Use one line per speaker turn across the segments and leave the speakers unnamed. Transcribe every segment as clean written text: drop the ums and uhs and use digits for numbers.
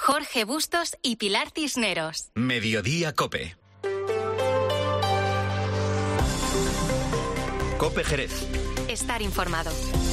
Jorge Bustos y Pilar Cisneros.
Mediodía COPE. COPE Jerez.
Estar informado.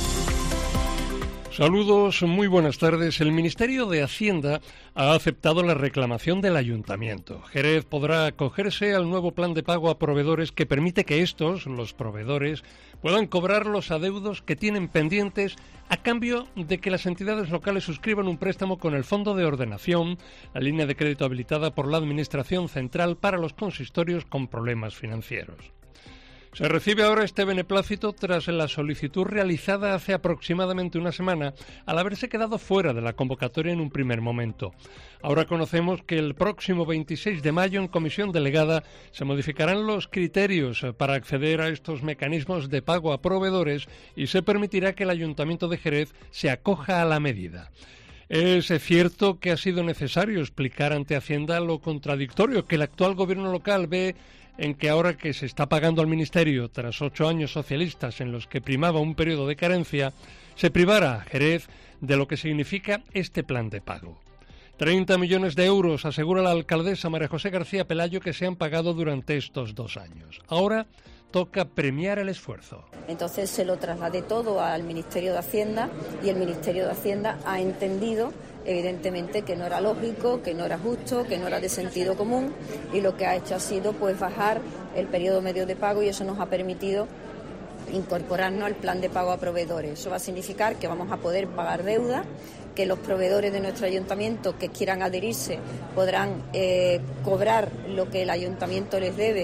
Saludos, muy buenas tardes. El Ministerio de Hacienda ha aceptado la reclamación del Ayuntamiento. Jerez podrá acogerse al nuevo plan de pago a proveedores que permite que estos, los proveedores, puedan cobrar los adeudos que tienen pendientes a cambio de que las entidades locales suscriban un préstamo con el Fondo de Ordenación, la línea de crédito habilitada por la Administración Central para los consistorios con problemas financieros. Se recibe ahora este beneplácito tras la solicitud realizada hace aproximadamente una semana, al haberse quedado fuera de la convocatoria en un primer momento. Ahora conocemos que el próximo 26 de mayo, en comisión delegada, se modificarán los criterios para acceder a estos mecanismos de pago a proveedores y se permitirá que el Ayuntamiento de Jerez se acoja a la medida. Es cierto que ha sido necesario explicar ante Hacienda lo contradictorio que el actual gobierno local ve en que ahora que se está pagando al Ministerio tras 8 años socialistas en los que primaba un periodo de carencia, se privara a Jerez de lo que significa este plan de pago. 30 millones de euros, asegura la alcaldesa María José García Pelayo, que se han pagado durante estos 2 años. Ahora toca premiar el esfuerzo.
Entonces se lo trasladé todo al Ministerio de Hacienda y el Ministerio de Hacienda ha entendido evidentemente que no era lógico, que no era justo, que no era de sentido común, y lo que ha hecho ha sido pues bajar el periodo medio de pago, y eso nos ha permitido incorporarnos al plan de pago a proveedores. Eso va a significar que vamos a poder pagar deuda, que los proveedores de nuestro ayuntamiento que quieran adherirse podrán cobrar lo que el ayuntamiento les debe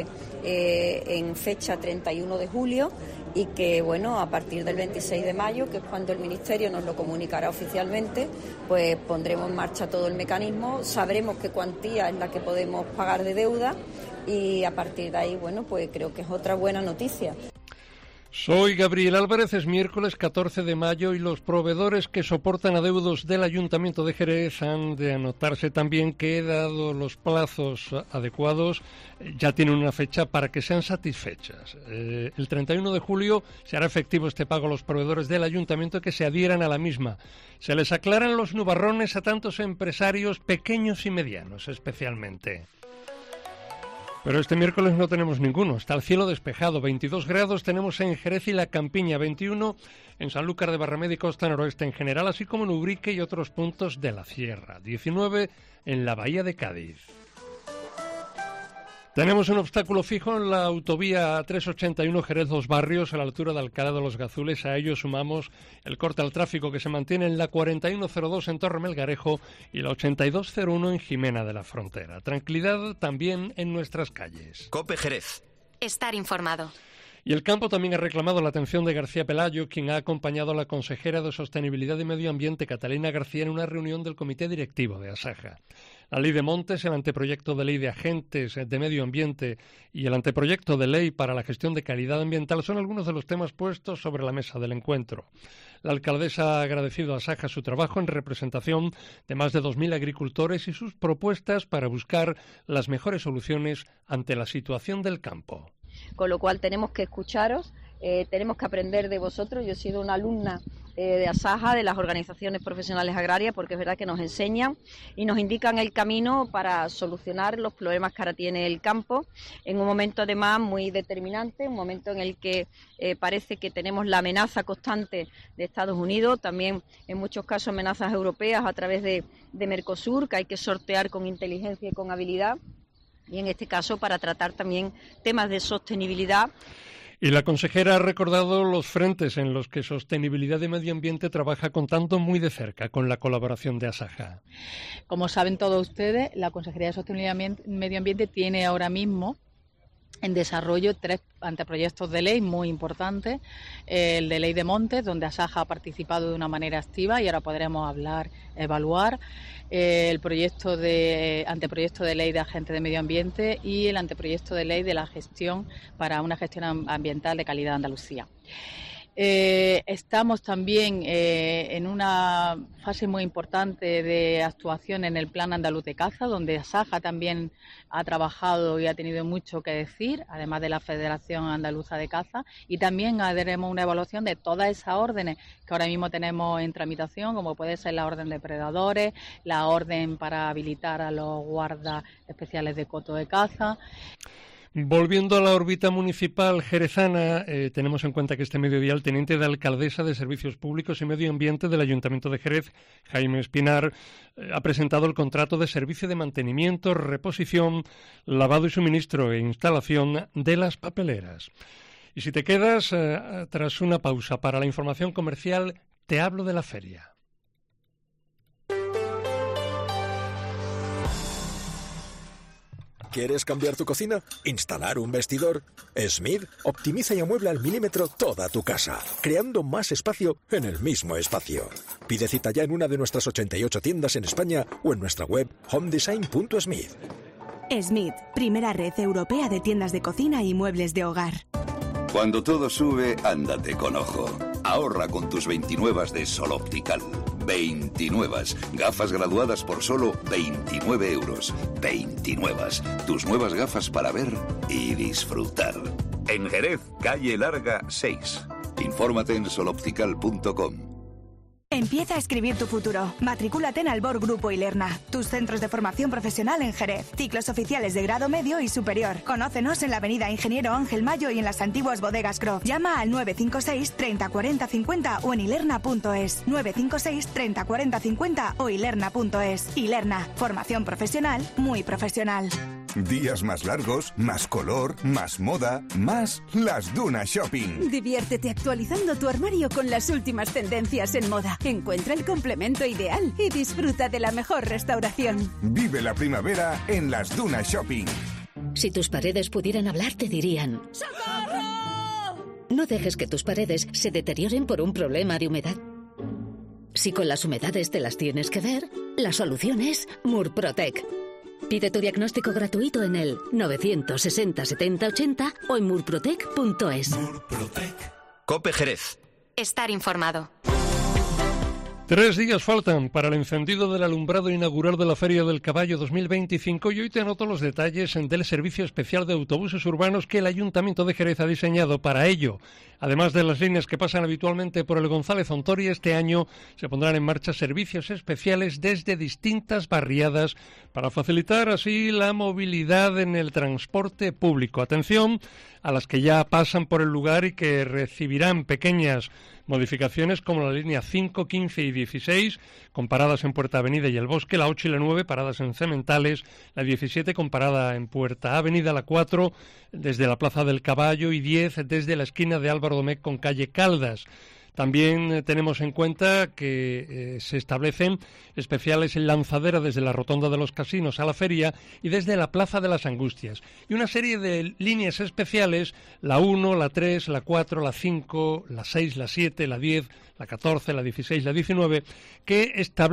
en fecha 31 de julio, y que, bueno, a partir del 26 de mayo, que es cuando el Ministerio nos lo comunicará oficialmente, pues pondremos en marcha todo el mecanismo, sabremos qué cuantía es la que podemos pagar de deuda, y a partir de ahí, bueno, pues creo que es otra buena noticia.
Soy Gabriel Álvarez, es miércoles 14 de mayo y los proveedores que soportan adeudos del Ayuntamiento de Jerez han de anotarse también que, dado los plazos adecuados, ya tienen una fecha para que sean satisfechas. El 31 de julio se hará efectivo este pago a los proveedores del Ayuntamiento que se adhieran a la misma. Se les aclaran los nubarrones a tantos empresarios pequeños y medianos, especialmente. Pero este miércoles no tenemos ninguno, está el cielo despejado, 22 grados tenemos en Jerez y La Campiña, 21 en Sanlúcar de Barrameda y Costa Noroeste en general, así como en Ubrique y otros puntos de la sierra, 19 en la Bahía de Cádiz. Tenemos un obstáculo fijo en la autovía 381 Jerez-Los Barrios, a la altura de Alcalá de los Gazules. A ello sumamos el corte al tráfico que se mantiene en la 4102 en Torre Melgarejo y la 8201 en Jimena de la Frontera. Tranquilidad también en nuestras calles.
COPE Jerez.
Estar informado.
Y el campo también ha reclamado la atención de García Pelayo, quien ha acompañado a la consejera de Sostenibilidad y Medio Ambiente, Catalina García, en una reunión del Comité Directivo de Asaja. La Ley de Montes, el anteproyecto de Ley de Agentes de Medio Ambiente y el anteproyecto de Ley para la Gestión de Calidad Ambiental son algunos de los temas puestos sobre la mesa del encuentro. La alcaldesa ha agradecido a Asaja su trabajo en representación de más de 2.000 agricultores y sus propuestas para buscar las mejores soluciones ante la situación del campo.
Con lo cual tenemos que escucharos, tenemos que aprender de vosotros. Yo he sido una alumna de Asaja, de las organizaciones profesionales agrarias, porque es verdad que nos enseñan y nos indican el camino para solucionar los problemas que ahora tiene el campo, en un momento además muy determinante, un momento en el que parece que tenemos la amenaza constante de Estados Unidos, también en muchos casos amenazas europeas a través de Mercosur, que hay que sortear con inteligencia y con habilidad, y en este caso para tratar también temas de sostenibilidad.
Y la consejera ha recordado los frentes en los que Sostenibilidad y Medio Ambiente trabaja contando muy de cerca con la colaboración de Asaja.
Como saben todos ustedes, la Consejería de Sostenibilidad y Medio Ambiente tiene ahora mismo en desarrollo 3 anteproyectos de ley muy importantes. El de Ley de Montes, donde Asaja ha participado de una manera activa y ahora podremos evaluar. El anteproyecto de ley de agentes de medio ambiente y el anteproyecto de ley de la gestión para una gestión ambiental de calidad de Andalucía. Estamos también en una fase muy importante de actuación en el Plan Andaluz de Caza, donde Asaja también ha trabajado y ha tenido mucho que decir, además de la Federación Andaluza de Caza, y también haremos una evaluación de todas esas órdenes que ahora mismo tenemos en tramitación, como puede ser la orden de predadores, la orden para habilitar a los guardas especiales de coto de caza.
Volviendo a la órbita municipal jerezana, tenemos en cuenta que este mediodía el teniente de alcaldesa de Servicios Públicos y Medio Ambiente del Ayuntamiento de Jerez, Jaime Espinar, ha presentado el contrato de servicio de mantenimiento, reposición, lavado y suministro e instalación de las papeleras. Y si te quedas, tras una pausa para la información comercial, te hablo de la feria.
¿Quieres cambiar tu cocina? ¿Instalar un vestidor? Smith optimiza y amuebla al milímetro toda tu casa, creando más espacio en el mismo espacio. Pide cita ya en una de nuestras 88 tiendas en España o en nuestra web homedesign.smith.
Smith, primera red europea de tiendas de cocina y muebles de hogar.
Cuando todo sube, ándate con ojo. Ahorra con tus 29 de Sol Optical. 29. Gafas graduadas por solo 29 euros. 29. Tus nuevas gafas para ver y disfrutar.
En Jerez, calle Larga 6.
Infórmate en soloptical.com.
Empieza a escribir tu futuro. Matricúlate en Albor Grupo Ilerna, tus centros de formación profesional en Jerez. Ciclos oficiales de grado medio y superior. Conócenos en la avenida Ingeniero Ángel Mayo y en las antiguas bodegas Croft. Llama al 956 30 40 50 o en ilerna.es. 956 30 40 50 o ilerna.es. Ilerna, formación profesional, muy profesional.
Días más largos, más color, más moda, más Las Dunas Shopping.
Diviértete actualizando tu armario con las últimas tendencias en moda. Encuentra el complemento ideal y disfruta de la mejor restauración.
Vive la primavera en Las Dunas Shopping.
Si tus paredes pudieran hablar, te dirían: ¡socorro! No dejes que tus paredes se deterioren por un problema de humedad. Si con las humedades te las tienes que ver, la solución es Murprotec. Pide tu diagnóstico gratuito en el 960 70 80 o en murprotec.es.
Murprotec. COPE Jerez.
Estar informado.
3 días faltan para el encendido del alumbrado inaugural de la Feria del Caballo 2025 y hoy te anoto los detalles del servicio especial de autobuses urbanos que el Ayuntamiento de Jerez ha diseñado para ello. Además de las líneas que pasan habitualmente por el González Ontori, este año se pondrán en marcha servicios especiales desde distintas barriadas para facilitar así la movilidad en el transporte público. Atención a las que ya pasan por el lugar y que recibirán pequeñas modificaciones como la línea 5, 15 y 16, con paradas en Puerta Avenida y El Bosque, la 8 y la 9, paradas en Cementales, la 17 con parada en Puerta Avenida, la 4 desde la Plaza del Caballo y 10 desde la esquina de Álvaro Domecq con calle Caldas. También tenemos en cuenta que se establecen especiales en Lanzadera desde la Rotonda de los Casinos a la Feria y desde la Plaza de las Angustias. Y una serie de líneas especiales, la 1, la 3, la 4, la 5, la 6, la 7, la 10, la 14, la 16, la 19, que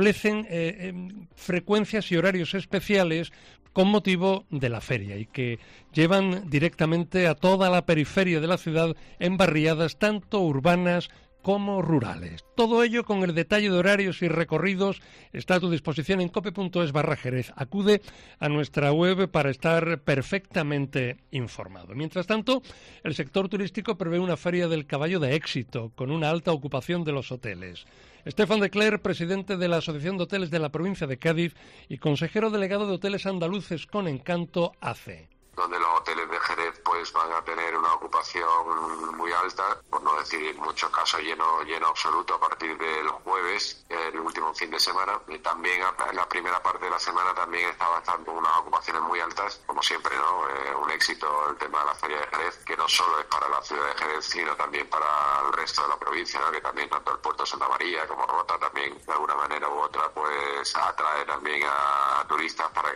establecen frecuencias y horarios especiales con motivo de la feria y que llevan directamente a toda la periferia de la ciudad en barriadas tanto urbanas como rurales. Todo ello con el detalle de horarios y recorridos está a tu disposición en cope.es/Jerez. Acude a nuestra web para estar perfectamente informado. Mientras tanto, el sector turístico prevé una feria del caballo de éxito, con una alta ocupación de los hoteles. Estefan de Cler, presidente de la Asociación de Hoteles de la provincia de Cádiz y consejero delegado de Hoteles Andaluces con Encanto, ACE.
Donde los hoteles de Jerez pues van a tener una ocupación muy alta, por no decir en muchos casos lleno absoluto a partir del jueves, el último fin de semana, y también en la primera parte de la semana también estaba estando unas ocupaciones muy altas, como siempre, ¿no? Un éxito el tema de la Feria de Jerez, que no solo es para la ciudad de Jerez, sino también para el resto de la provincia, ¿no? Que también tanto el puerto de Santa María como Rota también de alguna manera u otra pues atrae también a turistas para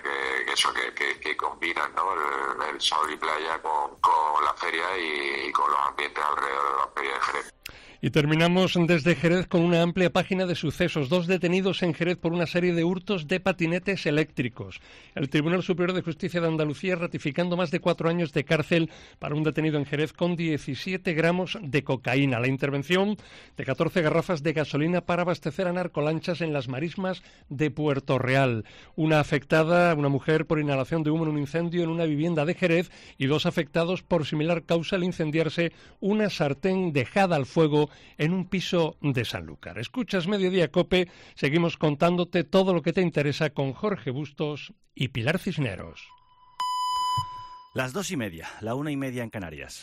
que combinan, ¿no? El sol y playa con la feria y con los ambientes alrededor de la Feria de Jerez.
Y terminamos desde Jerez con una amplia página de sucesos. 2 detenidos en Jerez por una serie de hurtos de patinetes eléctricos. El Tribunal Superior de Justicia de Andalucía ratificando más de 4 años de cárcel para un detenido en Jerez con 17 gramos de cocaína. La intervención de 14 garrafas de gasolina para abastecer a narcolanchas en las marismas de Puerto Real. Una afectada, una mujer, por inhalación de humo en un incendio en una vivienda de Jerez, y 2 afectados por similar causa al incendiarse una sartén dejada al fuego en un piso de Sanlúcar. Escuchas Mediodía COPE, seguimos contándote todo lo que te interesa con Jorge Bustos y Pilar Cisneros.
Las 2:30, la 1:30 en Canarias.